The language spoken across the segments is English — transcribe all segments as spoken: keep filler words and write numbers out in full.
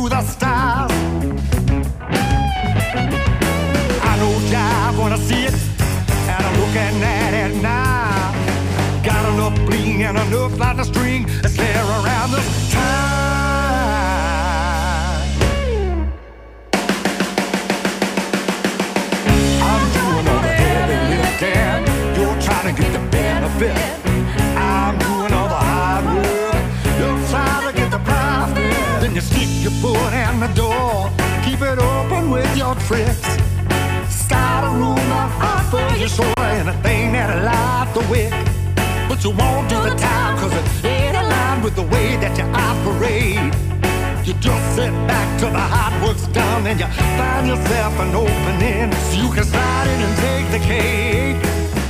to the stars. I know jive when I see it, and I'm looking at it now. Got enough bling and enough lightning string to scare around the time. I'm doing all the heavy lifting, you're trying to get the benefit. I'm doing all the hard work, you're trying to get the profit. Then you stick your foot in the door, keep it open with your tricks. Start a rumor for your soul, anything that'll light the wick. But you won't do the time, cause it ain't aligned with the way that you operate. You just sit back till the hard work's done, and you find yourself an opening so you can slide in and take the cake.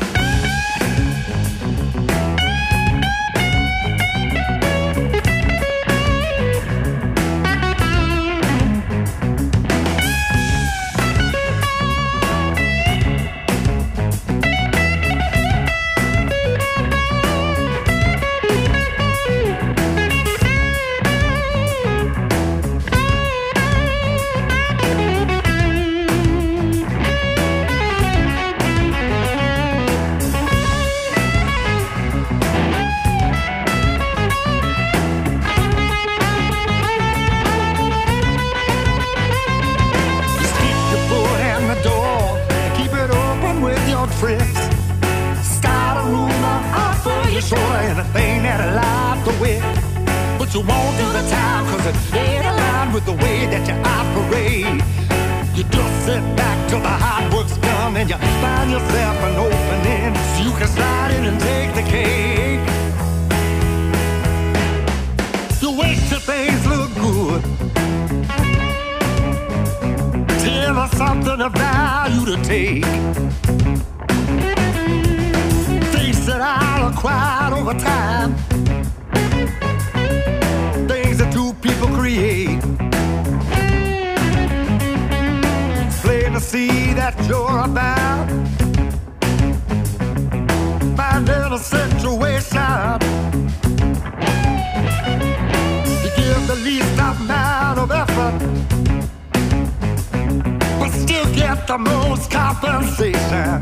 Tricks. Start a rumor for your soul, anything that'll light the wick. But you won't do the time, cause it ain't aligned with the way that you operate. You just sit back till the hard work's done, and you find yourself an opening so you can slide in and take the cake. You wait till things look good, till there's something of value to take. That I acquired over time, things that two people create. It's plain to see that you're about finding a situation. You give the least amount of effort, but still get the most compensation.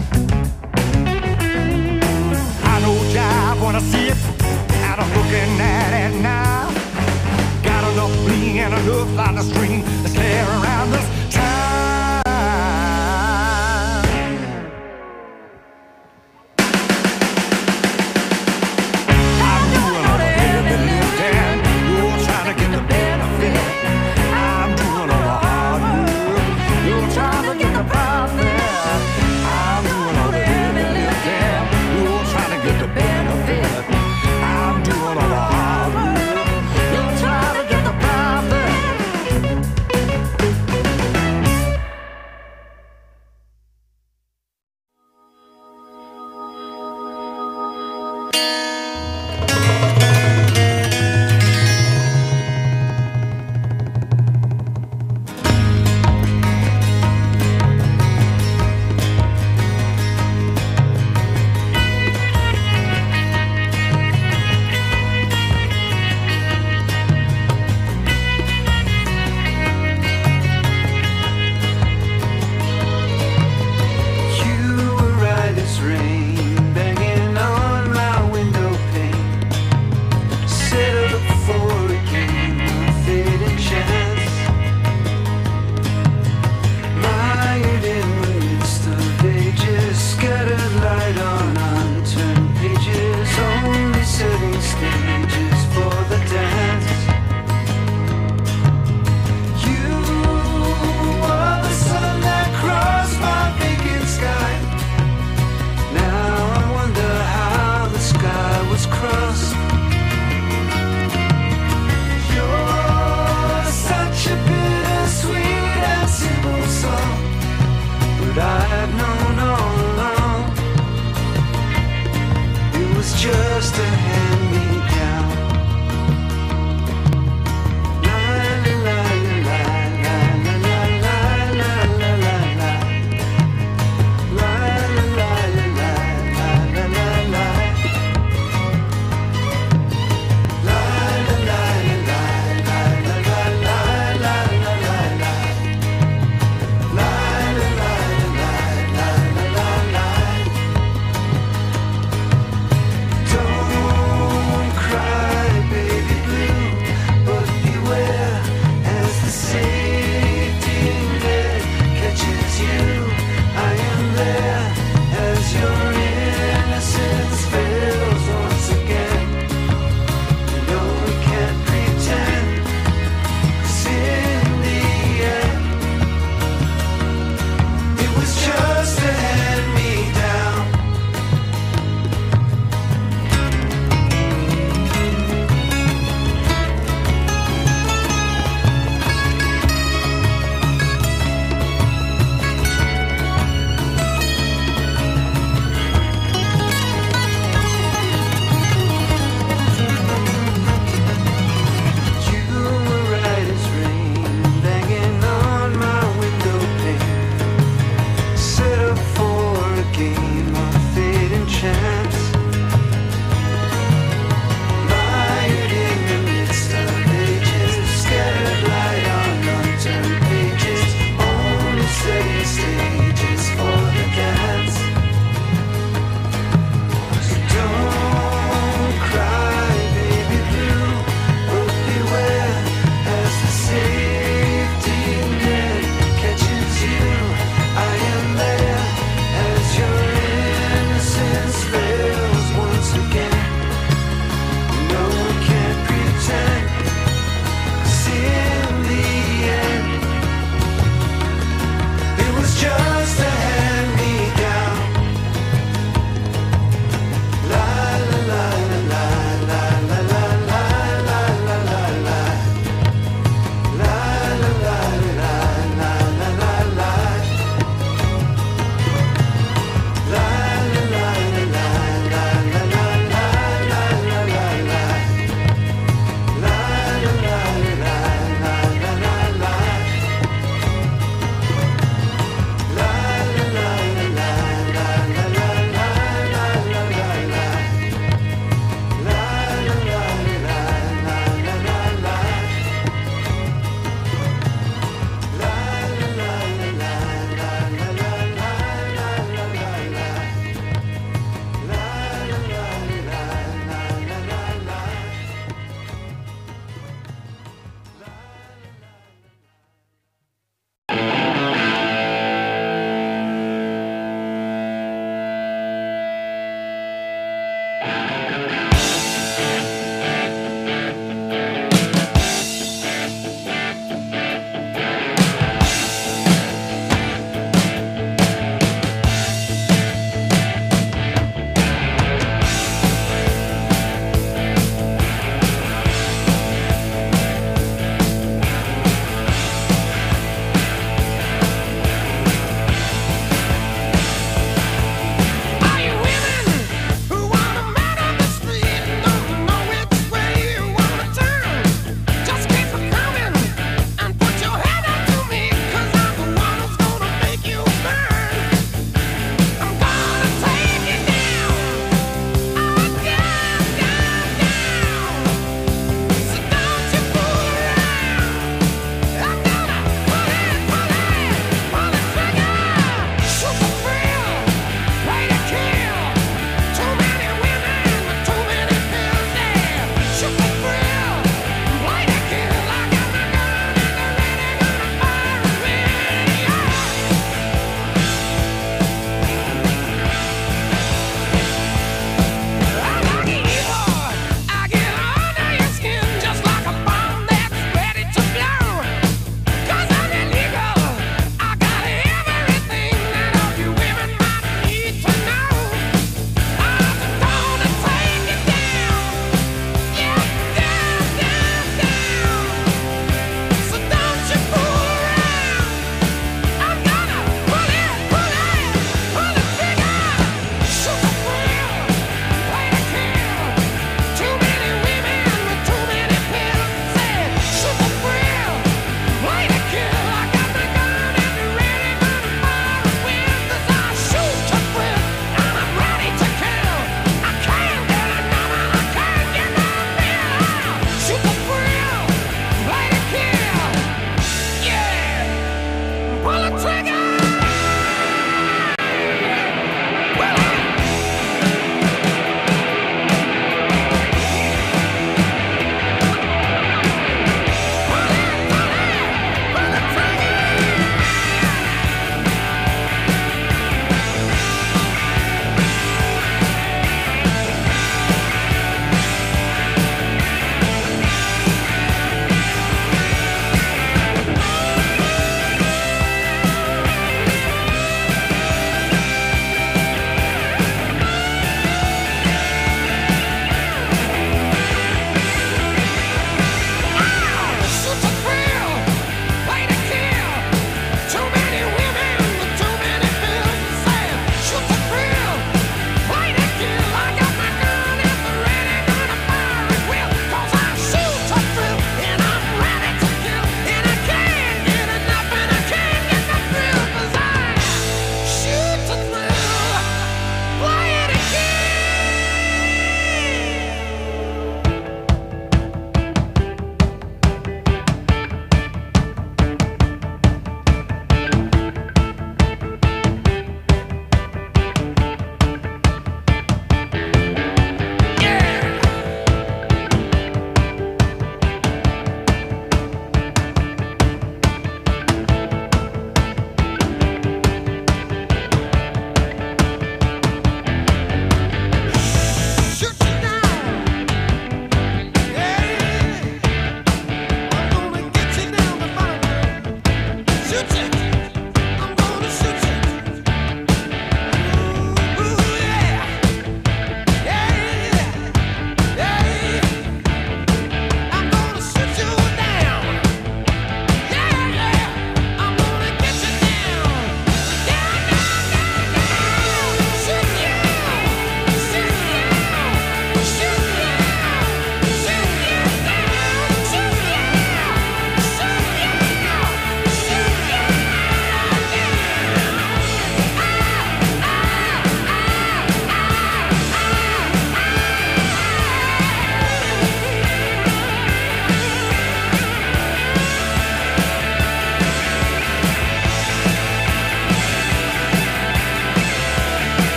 Jive when I see it, and I'm looking at it now. Got enough bling and enough lightning string to scare around this time. I'm doing all the heavy lifting, you're trying to get the benefit. I'm doing all the hard work, you're trying to get the profit. I'm doing all the heavy lifting, you're trying to get the benefit. I'm doing all the hard work, you're trying to get the profit.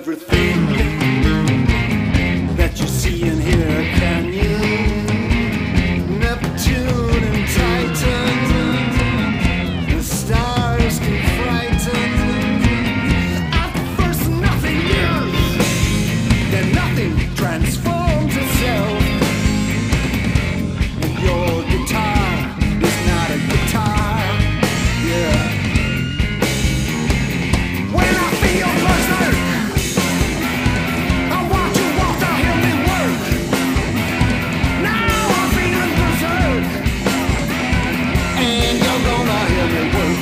everything that you see and hear. Can you? Neptune and Titan, the stars can frighten. At first nothing new, then nothing transforms itself. And your guitar is not a guitar, yeah. When I feel berserk, I watch you walk out, hear me work. Now I'm feeling berserk, and you're gonna hear me work.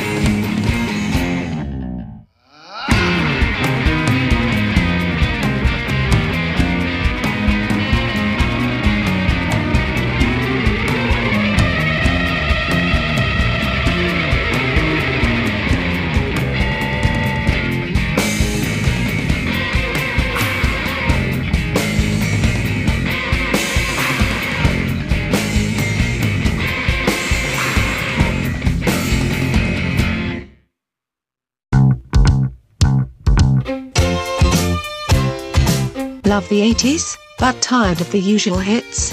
Love the eighties, but tired of the usual hits?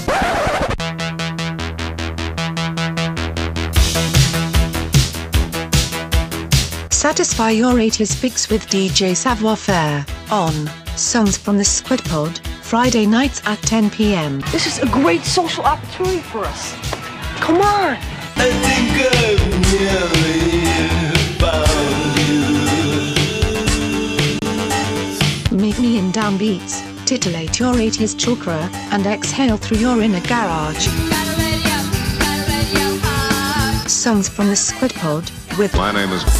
Satisfy your eighties fix with D J Savoir Faire on Songs from the Squid Pod, Friday nights at ten p m This is a great social opportunity for us. Come on! I think I've nearly found you. Meet me in downbeats, titillate your eighties chakra, and exhale through your inner garage. Songs from the Squid Pod, with My name is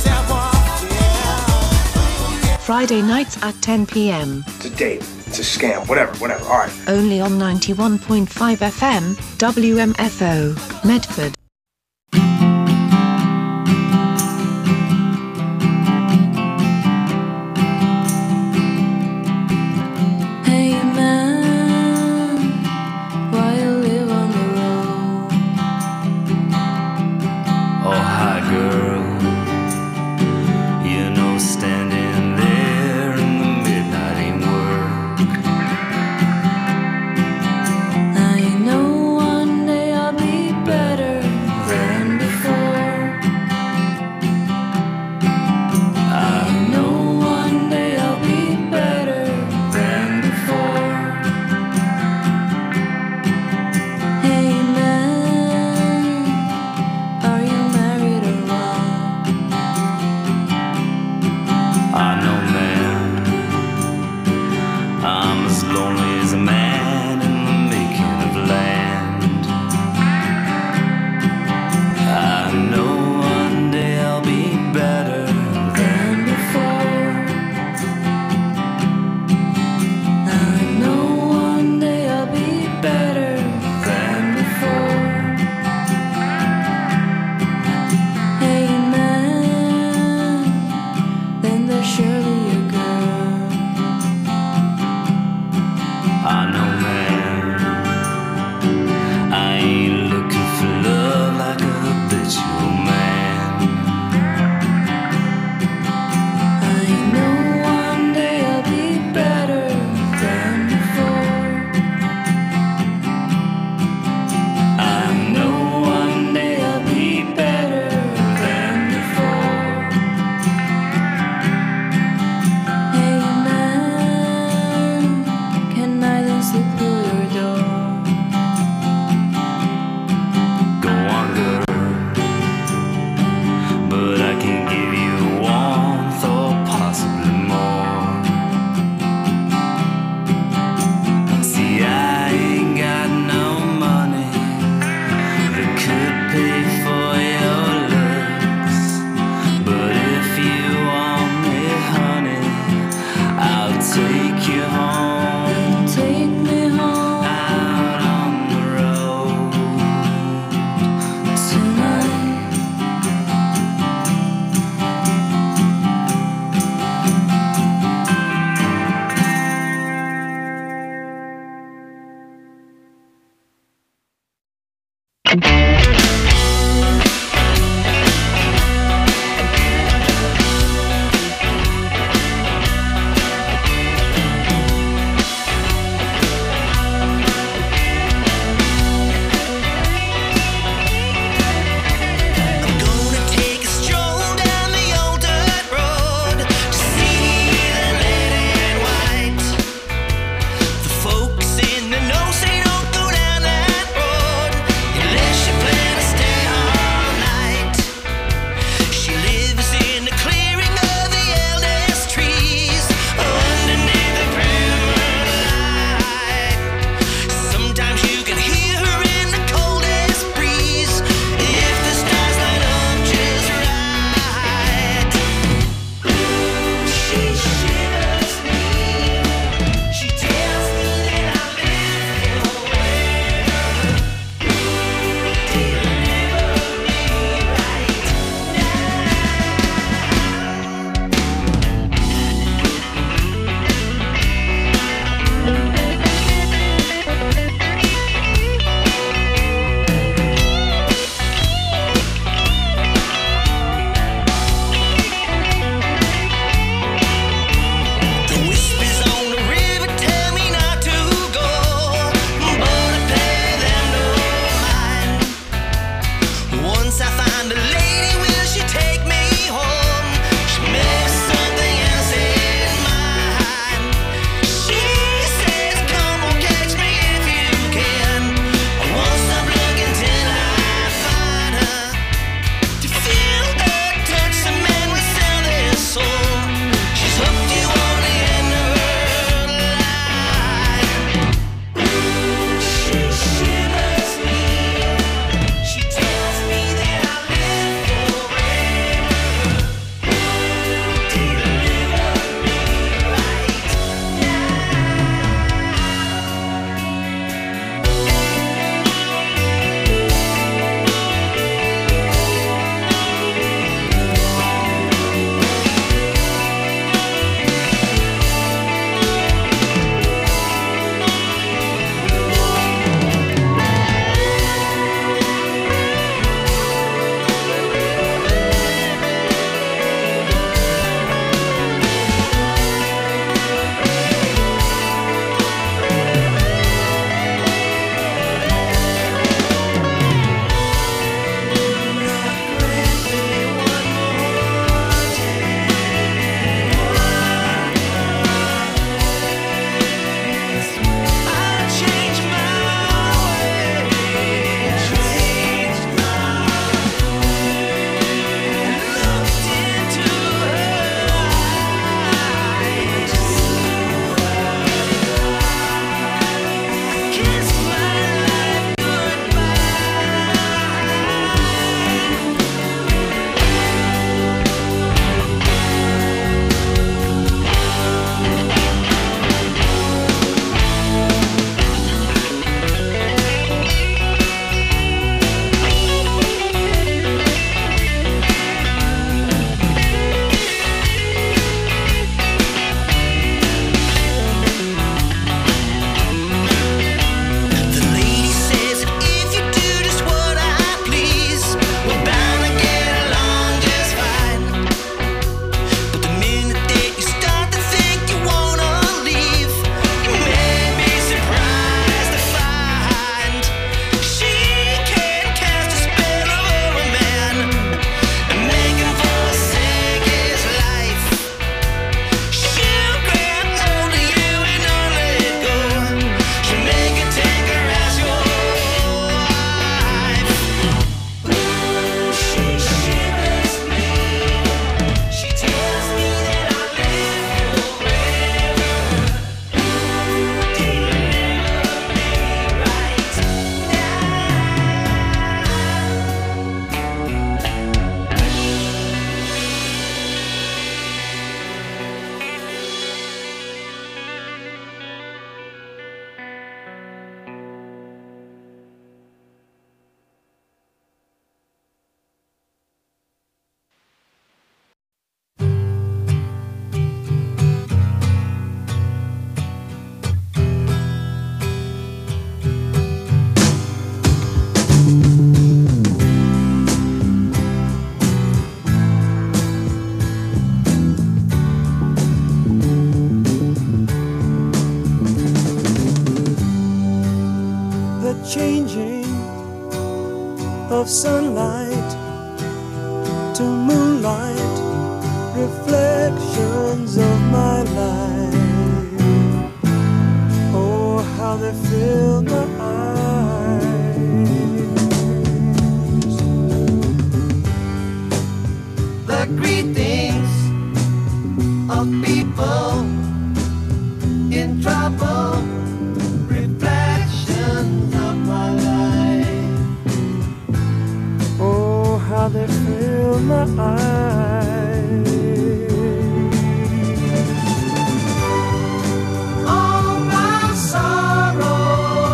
Friday nights at ten p m It's a date. It's a scam. Whatever, whatever. All right. Only on ninety-one point five F M, W M F O, Medford. Hey man, why you live on the road? Oh, hi girl, you know standing there in the midnight ain't work. Now you know one day I'll be better. of sunlight to moonlight, reflections of my life. Oh, how they fill my eyes. The greetings of people in trouble, reflections of my life. Oh, how they fill my eyes. All my sorrow,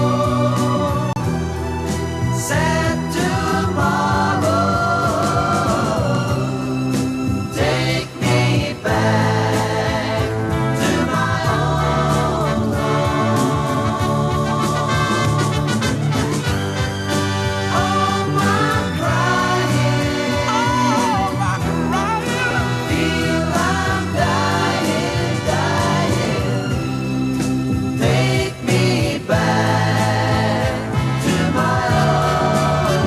sad tomorrow, take me back to my own home. All my crying, all my crying, feel I'm dying, dying. Take me back to my own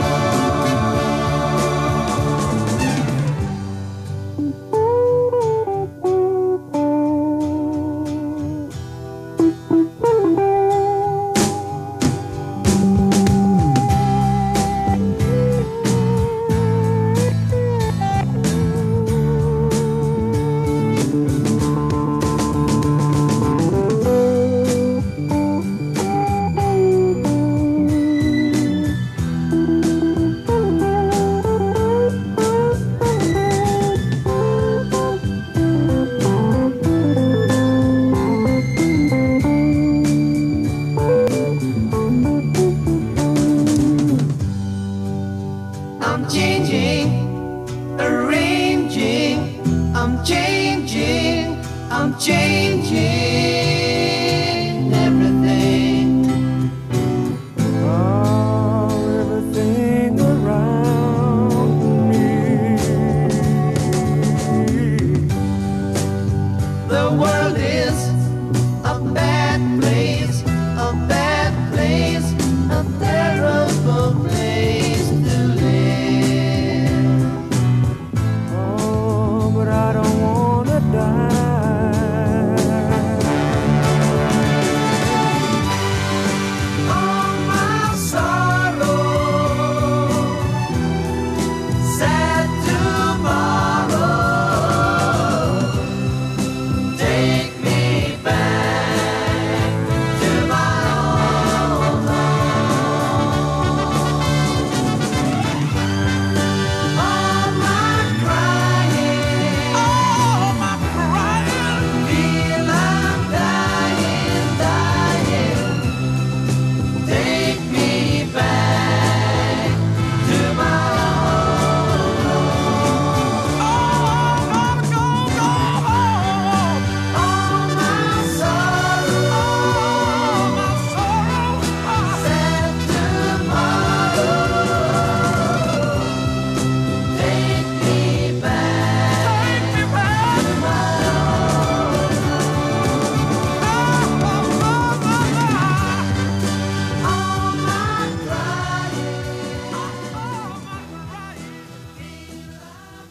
I'm changing, arranging, I'm changing, I'm changing everything. Oh, everything around me. The world is a bad place, a bad place, a terrible place to live. Oh, but I don't wanna die. All my sorrow, sad tomorrow, take me back to my own home. All my crying, all my crying, feel I'm dying, dying. Take me back to my own home. Oh, go, go, home. All my sorrow, all my sorrow, sad tomorrow. Take me back, take me back to my own home. All my crying, all my crying, feel I'm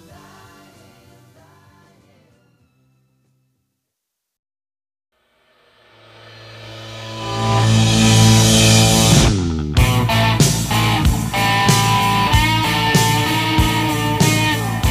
dying.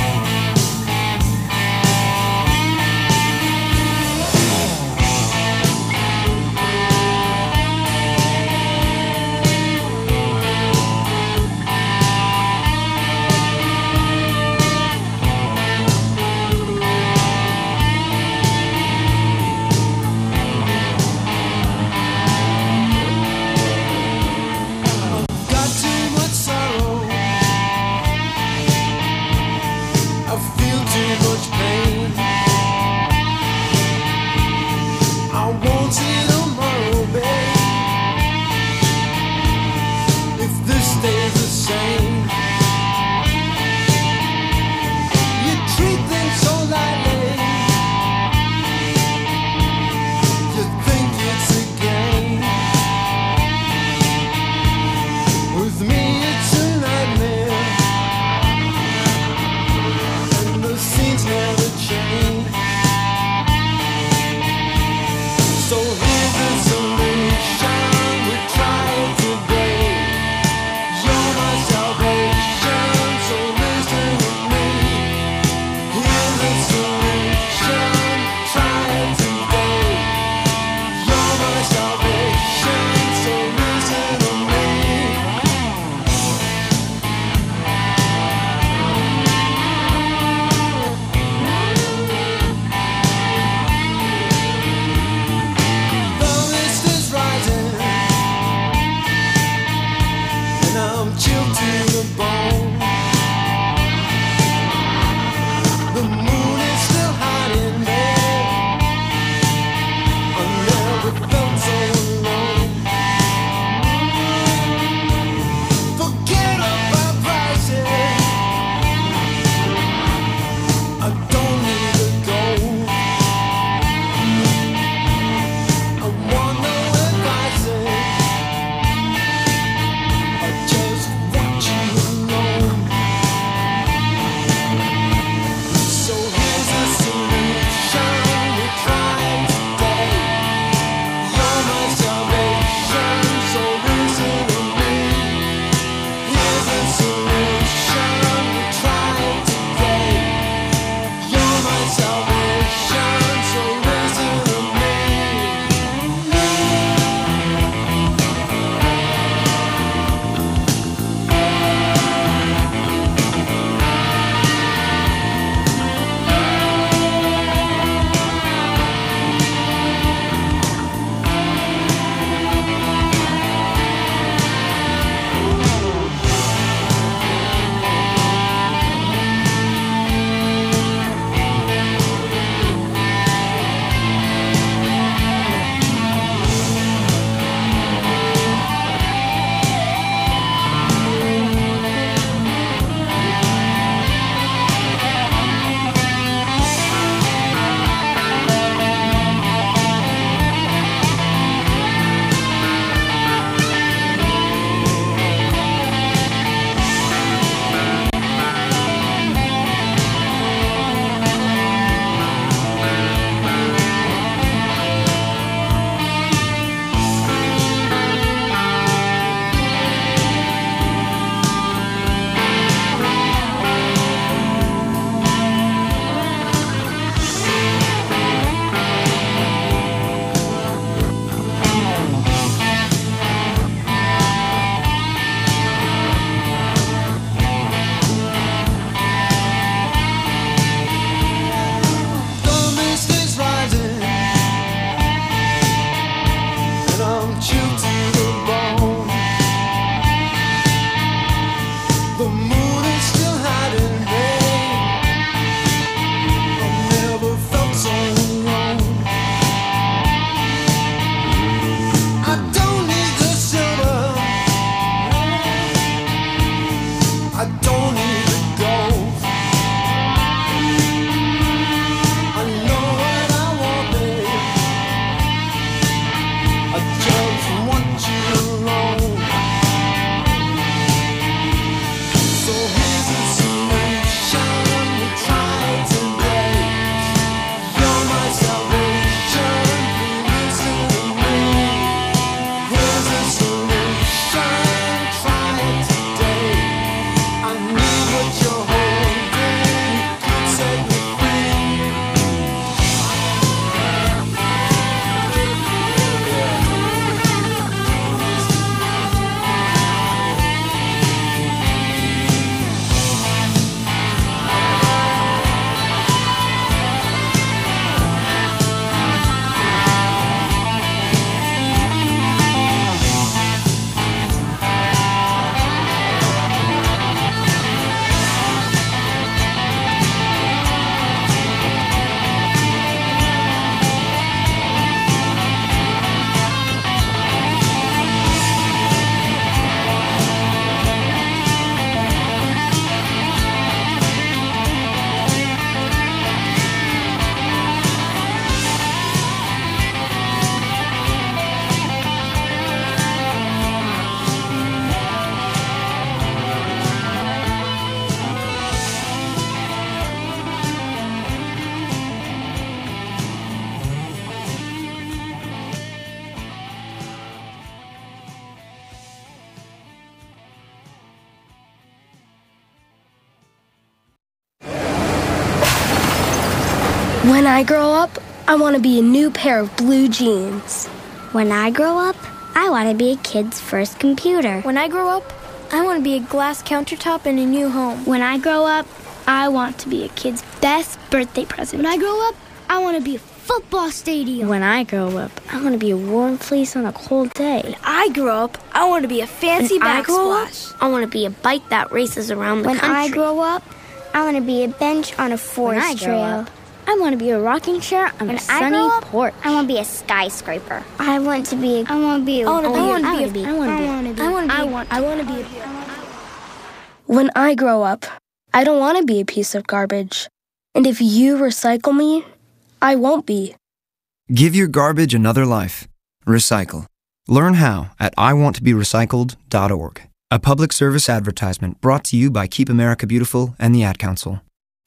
When I grow up, I want to be a new pair of blue jeans. When I grow up, I want to be a kid's first computer. When I grow up, I want to be a glass countertop in a new home. When I grow up, I want to be a kid's best birthday present. When I grow up, I want to be a football stadium. When I grow up, I want to be a warm fleece on a cold day. When I grow up, I want to be a fancy when backsplash. I, I want to be a bike that races around the when country. When I grow up, I want to be a bench on a forest when I trail. Grow up, I want to be a rocking chair on when a sunny I up, porch. I want to be a skyscraper. I want to be. A, I want to be. A, I want to be. I want to be. be. I want to be. I want to be. I want. I want to be. When I grow up, I don't want to be a piece of garbage. And if you recycle me, I won't be. Give your garbage another life. Recycle. Learn how at I want to be recycled dot org. A public service advertisement brought to you by Keep America Beautiful and the Ad Council.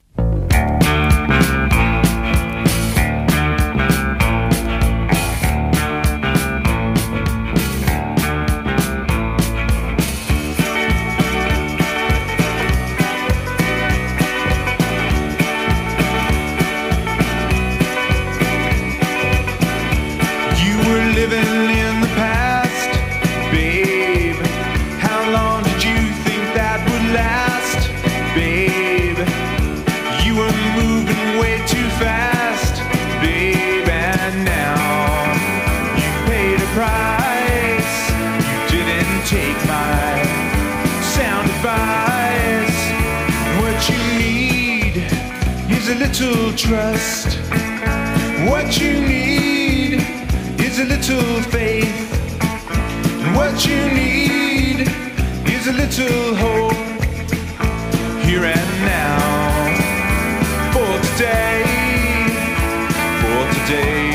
Little trust. What you need is a little faith. And what you need is a little hope. Here and now. For today. For today.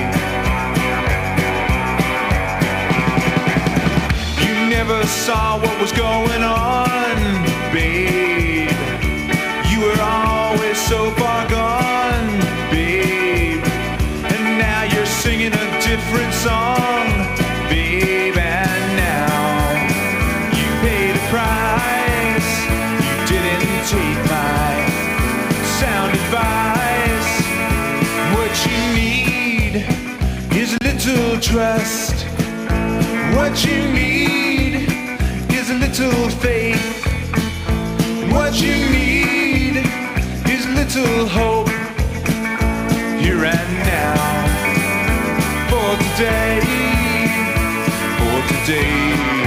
You never saw what was going on, babe. You were always so far gone, babe. And now you're singing a different song, babe. And now you paid a price. You didn't take my sound advice. What you need is a little trust. What you need is a little faith. What you need is a little hope. Here and now. For today. For today.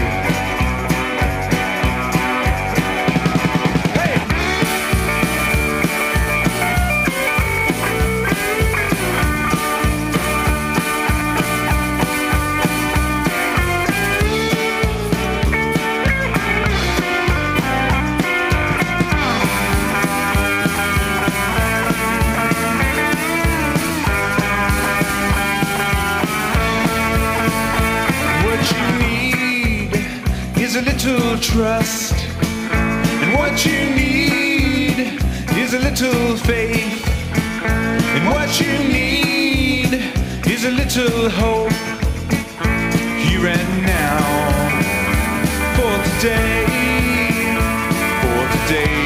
Little trust, and what you need is a little faith, and what you need is a little hope. Here and now. For today. For today.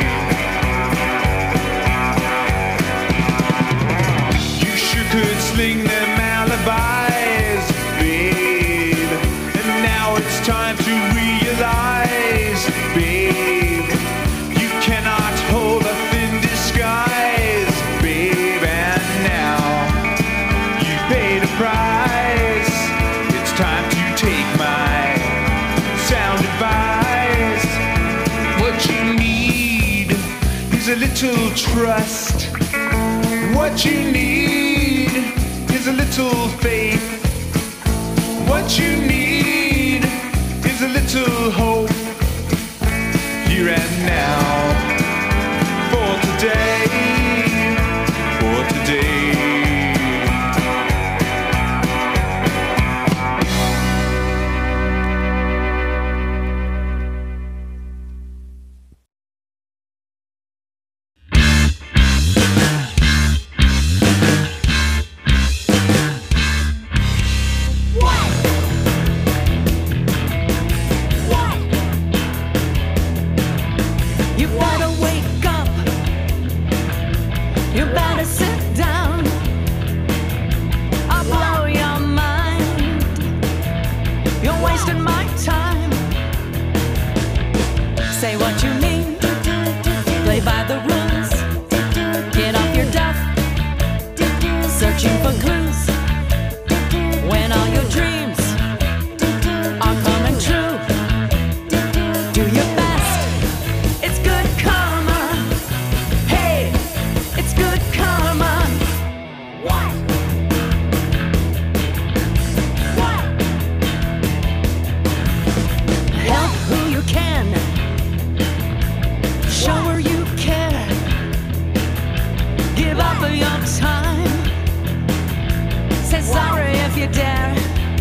You sure could sling them alibis, babe. And now it's time to realize, babe, you cannot hold a thin disguise, babe. And now you paid a price. It's time to take my sound advice. What you need is a little trust. What you need is a little faith. What you need is a little hope. Here and now. For today. For today. You fight a Give up your time. Say sorry if you dare.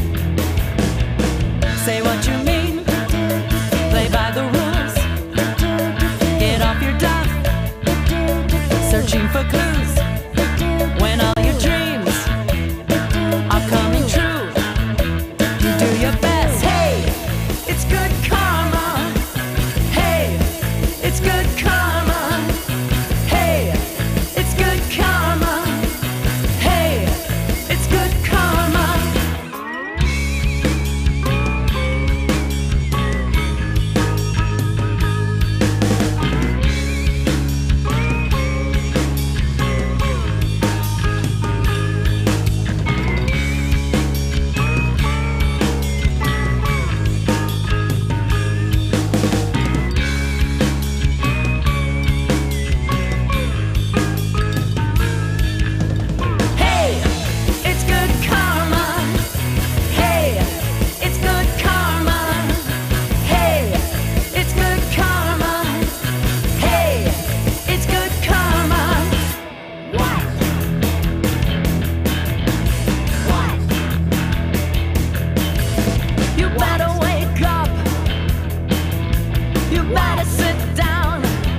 Say what you mean. Play by the rules. Get off your duff. Searching for clues. When all your dreams are coming true, you do your best. Hey, it's good karma. Hey, it's good karma. Hey, it's good karma. Hey, it's good karma. Hey, it's good karma. Hey, it's good karma. Hey, it's good karma. Hey, it's good karma. What? What? You better wake up. You better sit down.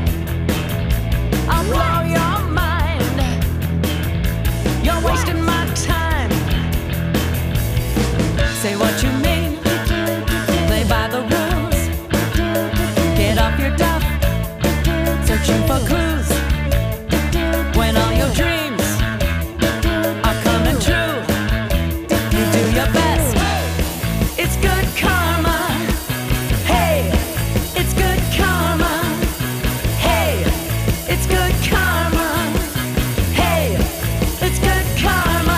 I'll blow your mind. You're wasting my time. Say what you mean. Play by the rules. Get off your duff. Searching for clues. When all your dreams are coming true, you do your best. It's good karma. Hey, it's good karma. Hey, it's good karma. Hey, it's good karma.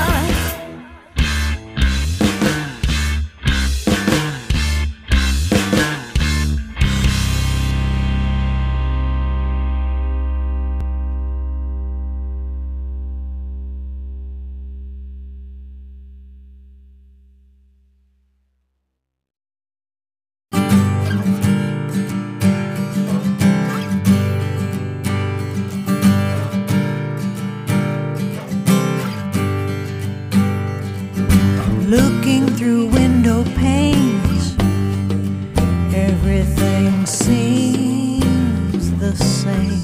Looking through window panes, everything seems the same.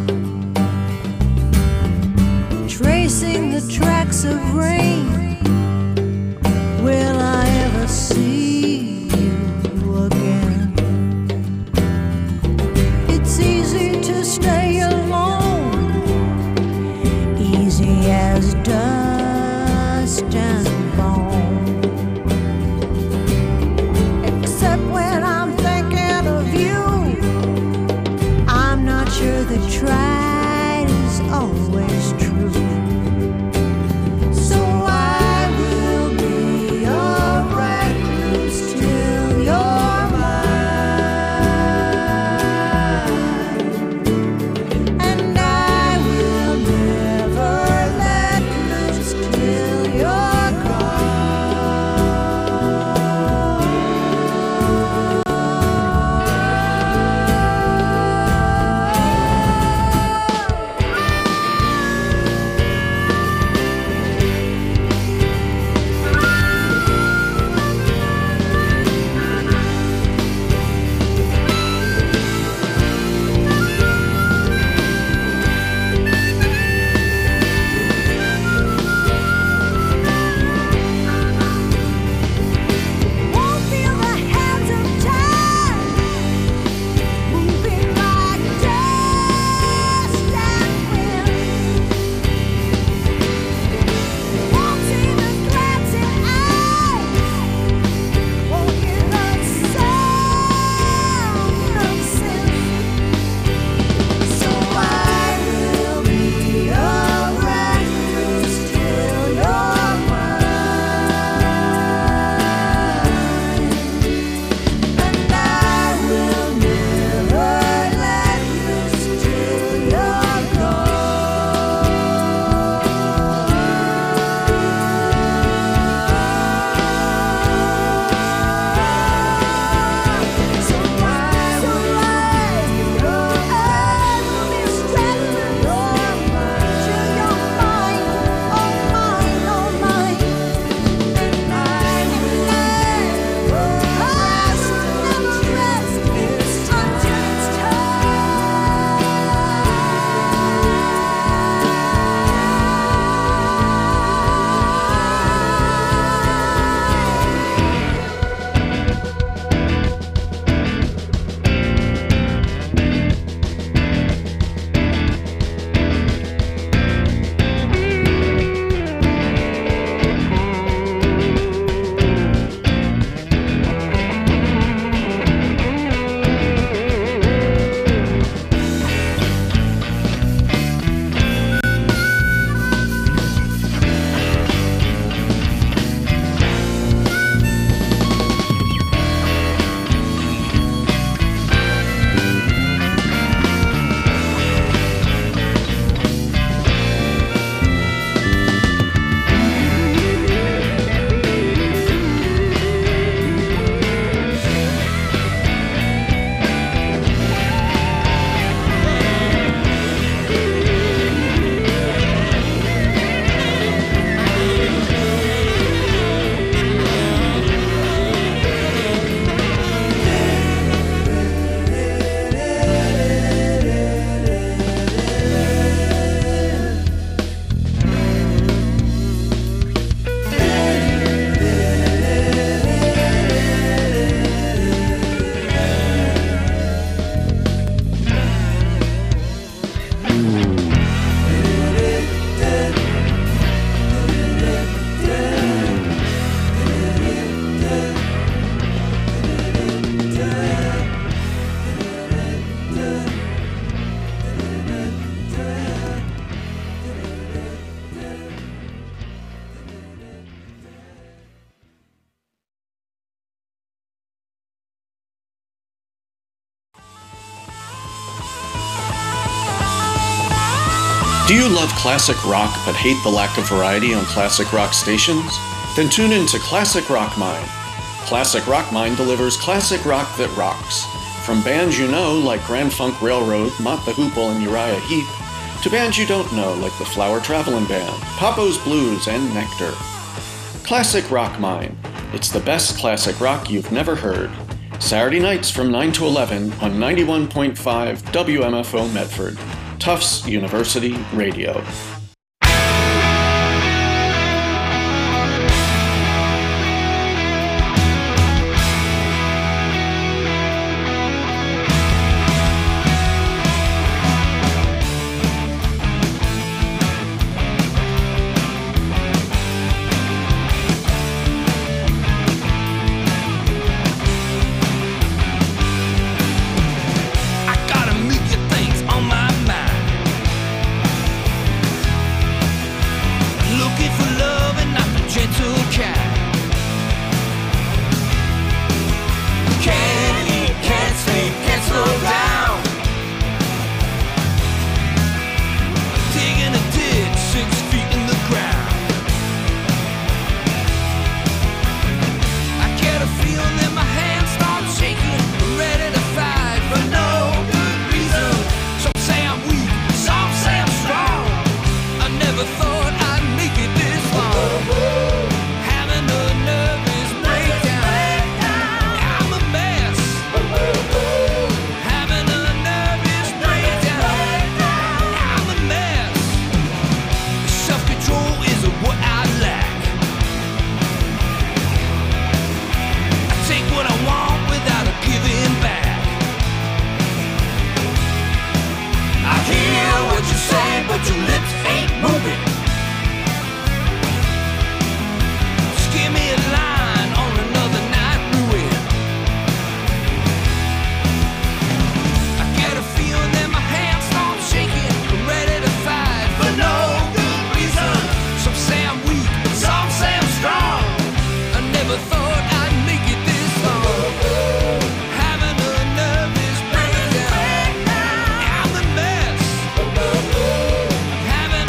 Tracing the tracks of rain, will I ever see you again? It's easy to stay alone, easy as dust and bone. Except when I'm thinking of you, I'm not sure the tried is always true. So I will be your recluse till you're mine, and I will never let loose till you're gone. Do you love classic rock but hate the lack of variety on classic rock stations? Then tune in to Classic Rock Mine. Classic Rock Mine delivers classic rock that rocks. From bands you know like Grand Funk Railroad, Mott the Hoople, and Uriah Heep, to bands you don't know like the Flower Traveling Band, Papo's Blues, and Nectar. Classic Rock Mine. It's the best classic rock you've never heard. Saturday nights from nine to eleven on ninety-one point five W M F O Medford. Tufts University Radio. Having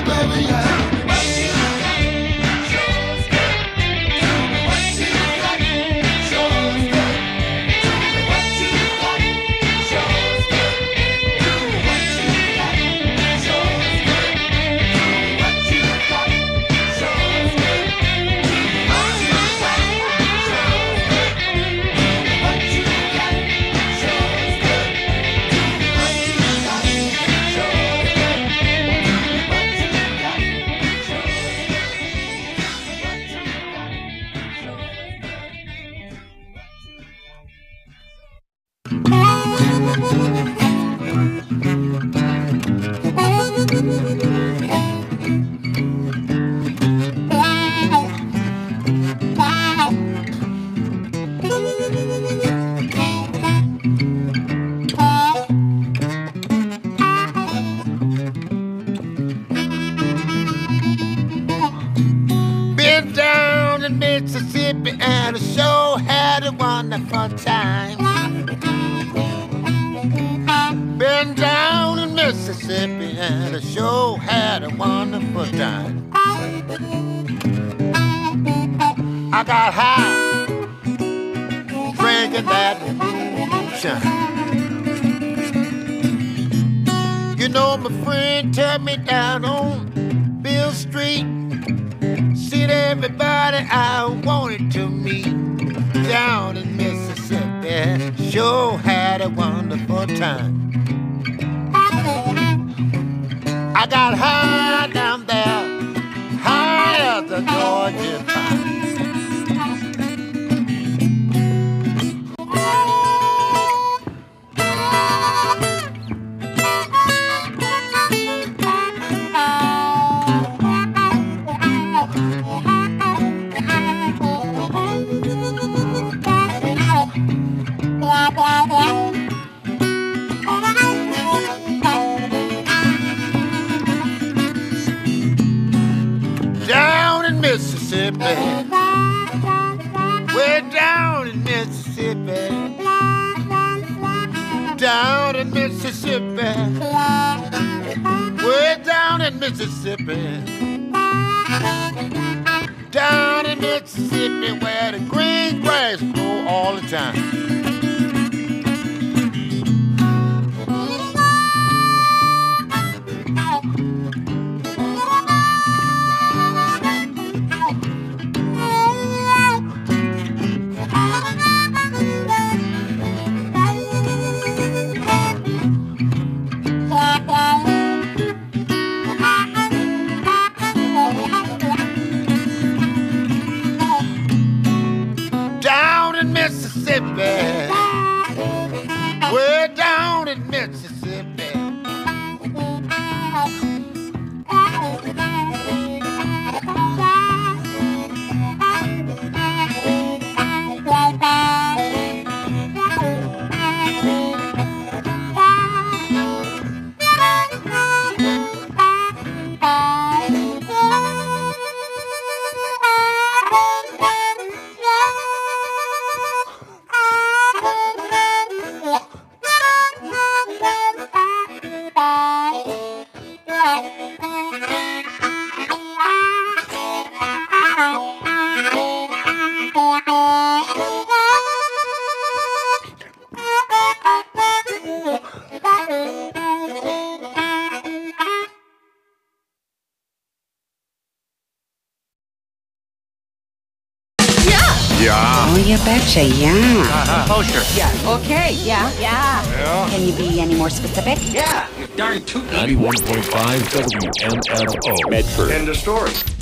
Been down in Mississippi and I sure had a wonderful time. Been down in Mississippi and I sure had a wonderful time. I got high drinking that moonshine. You know my friend took me down on Bill Street. Seen everybody I wanted to meet down in Mississippi. Sure had a wonderful time. I got high down there, high as the Georgia pine. Down in Mississippi, way down in Mississippi, down in Mississippi, way down in Mississippi, down in Mississippi where the green grass grow all the time. Down in Mississippi, way down in Mississippi. Yeah. Oh, you betcha, yeah. Uh-huh. Oh, sure. Yeah. Okay, yeah. Yeah. Yeah. Can you be any more specific? Yeah. You're darn tootin'. ninety-one point five W M F O. Medford. End of story.